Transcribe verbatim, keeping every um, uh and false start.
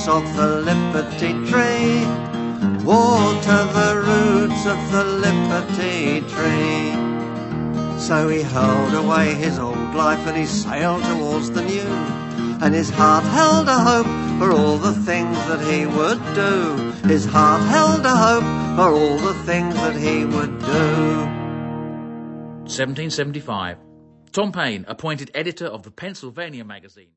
roots of the liberty tree. Water the roots of the liberty tree. So he hurled away his old life and he sailed towards the new, and his heart held a hope for all the things that he would do. His heart held a hope for all the things that he would do. seventeen seventy-five. Tom Paine appointed editor of the Pennsylvania magazine.